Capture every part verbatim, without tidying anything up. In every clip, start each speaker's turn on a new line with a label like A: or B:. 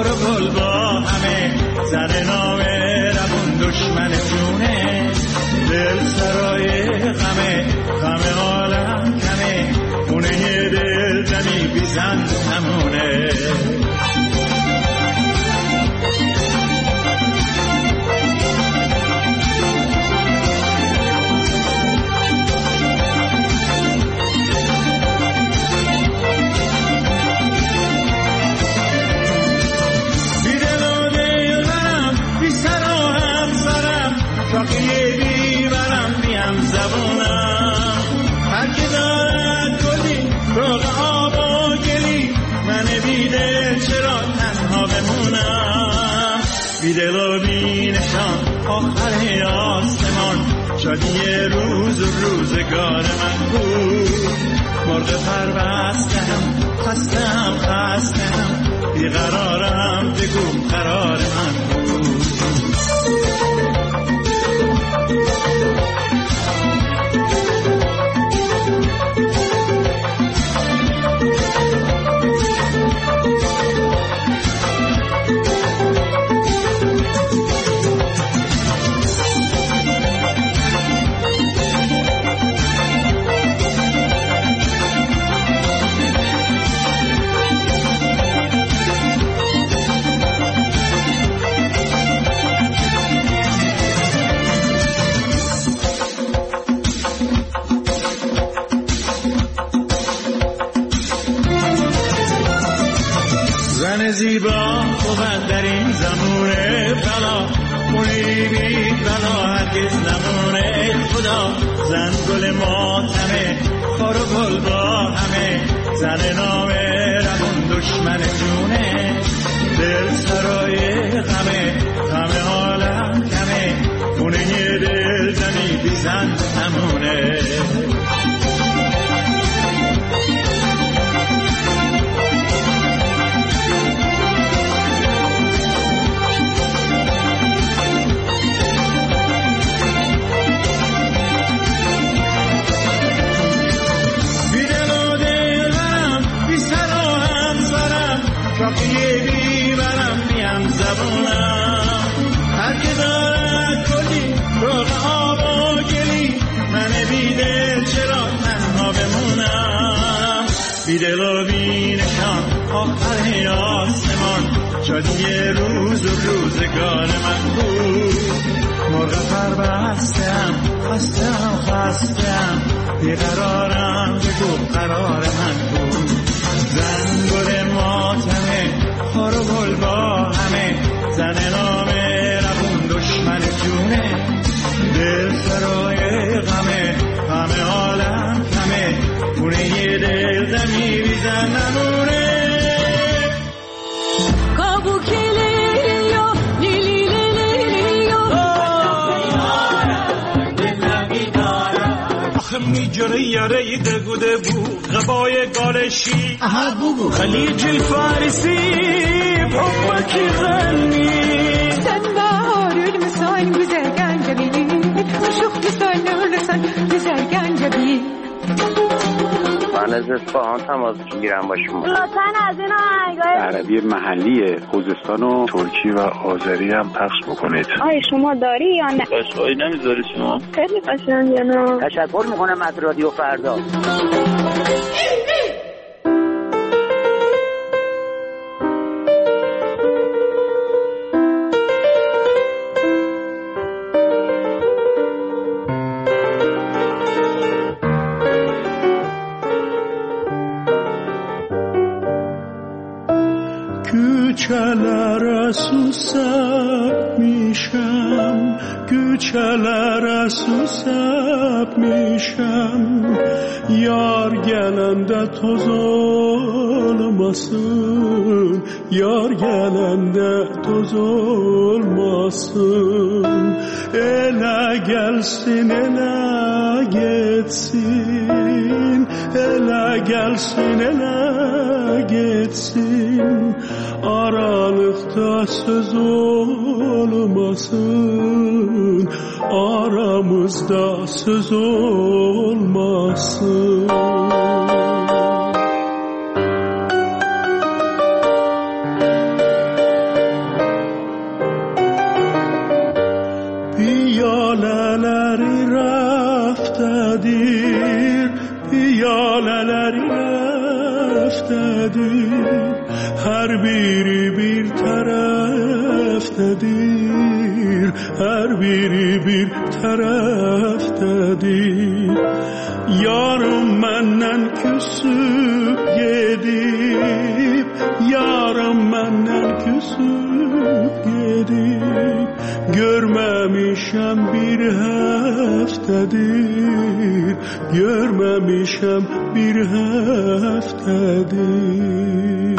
A: خور و گل با همه، زن نامه ربون دشمن جونه، دل سرای غمه، غم عالم کمه، خونه یه دل زنی بیزن همونه. شاقی بیبرم بیم زبونم، هر که دارد گلی روغ آب و گلی، من بیدل چرا تنها بمونم. بیدل و بینشان آخر آسمان، شادی روز و روزگار من بود. مرغ پربستم خستم خستم، بیقرارم بگو قرار من بود. زیبا بود در این زمونه بلا، خونی بی بلا هرگز نمونه. خدا زن گل ماتمه، خار و گل با همه، زن نامه ربون دشمن جونه، دل سرای غمه، غم عالم کمه، خونه یه دل زنی بی زن همونه. شاقی بیبرم بیم زبونم، هر که دارد گلی روغ آب و گلی، من بیدل چرا تنها بمونم. بیدل و بینشان آخر آسمان، شادی روز و روزگار من بود. مرغ پربستم خستم خستم، بیقرارم بگو قرار من بود. زن گل ماتمه، خار و گل با همه، زن نامه ربون دشمن جونه، دل سرای غمه، غم عالم کمه، خونه یه دل دمی بی زن نمونه. کابو کلیلیو لیلی لیلیو، دلمی دارم آخه می جره یاره دگوده بو غبای گالشی خلیج الفارسی بحبك غني سنبار المسان güzel جميل شوف لسان لسان güzel جميل. من از اصفهان تماس میگیرم با شما. لطفاً از این آهنگای عربی محلی خوزستان و ترکی و آذری هم پخش بکنید. آیا شما داری یا نه؟ قشنگی نمیذاری شما؟ خیلی قشنگه. نه تشکر میکنم از رادیو فردا.
B: Güçeler susap mişem, güçeler susap mişem, yar gelende toz olmasın, yar gelende toz olmasın, ele gelsin ele geçsin, ele gelsin ele geçsin. Aralıkta söz olmasın, aramızda söz olmasın. raftadir piyaleleri raftadir her biri bir taraftadir her biri bir taraftadir yarım menden küsüp gedip yarım menden küsüp gedip görmemişem bir heftedir görmemişem bir heftedir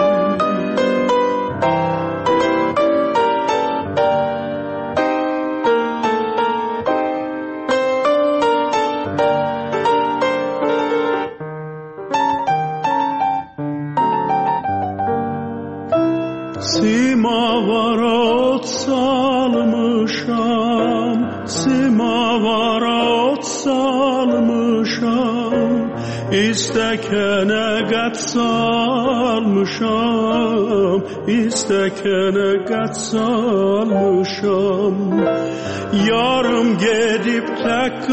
B: Simavara salmışam, simavara salmışam, istekene gat salmışam, istekene gat salmışam. Yarım gedip tek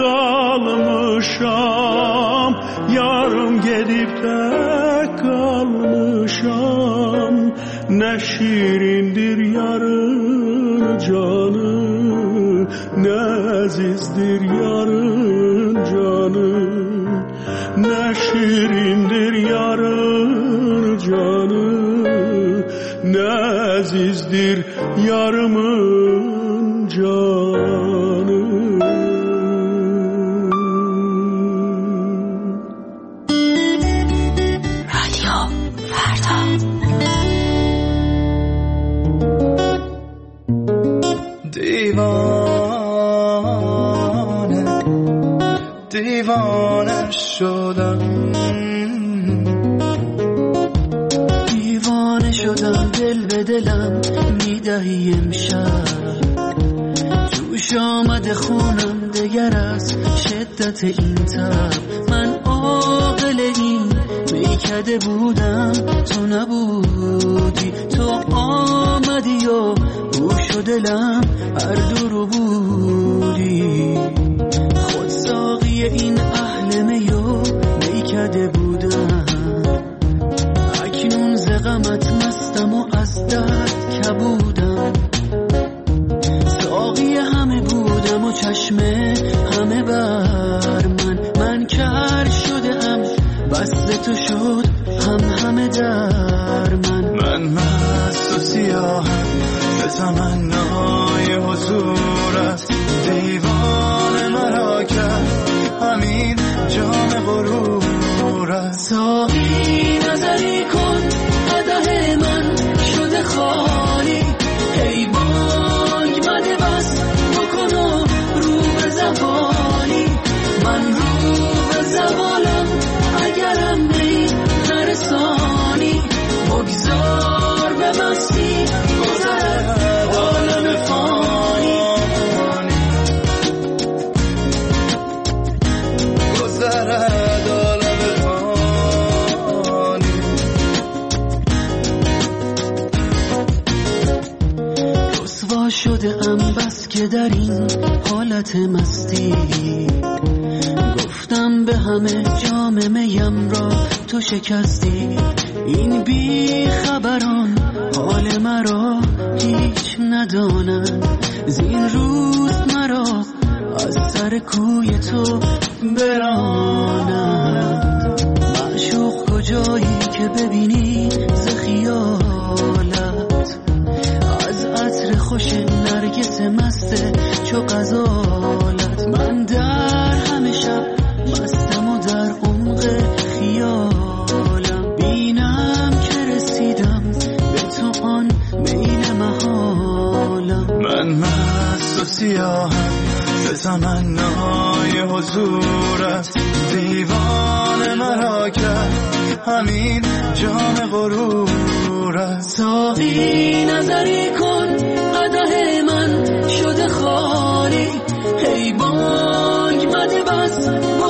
B: kalmışam, yarım gedip tek kalmışam. Ne şirindir yarın canı, ne azizdir yarın canı. Ne şirindir yarın canı, ne azizdir yarımın canı.
C: رادیو فردا
D: دیوانه دیوانه شدم
E: دیوانه شدم دل به دلم میدهی امشب جوش آمده خونم دگر از شدت این تب من عاقل این میکده بودم تو نبودی تو آمدی و گوش و دلم هر دو رو بودی خود ساقی این اهل میو میکده بودم اکنون ز غمت مستم و از درد کبودم ساقی همه بودم و چشمه همه بر من من کر شدم بس تو شد هم همه در من
D: من مست و سیاهم به تمنای حضورت دیوانه مرا کرد همین جام غرورت
E: ساقی نظری کن قدح من شده خالی ای بانگ مده بس بکن و رو به زوالی من رو به زوالم اگرم می نرسانی بگذار به مستی گذرد عالم فانی
D: گذرد عالم فانی
E: رسوا شده ام بس که در این حالت مستی گفتم به همه جام میم را تو شکستی این بی خبران حال مرا هیچ ندانند زین روز مرا از سر کوی تو برانند معشوق کجایی که ببینی ز خیالت از عطر خوش نرگس مست چو غزالت من در همه شب مستم و در عمق خیالم بینم که رسیدم به تو آن میل محالم
D: من مست و سیاهم به تمنای حضورت دیوانه مرا کرد همین جام غرورت
E: ساقی نظری کن قدح من شده خالی ای بانگ مده بس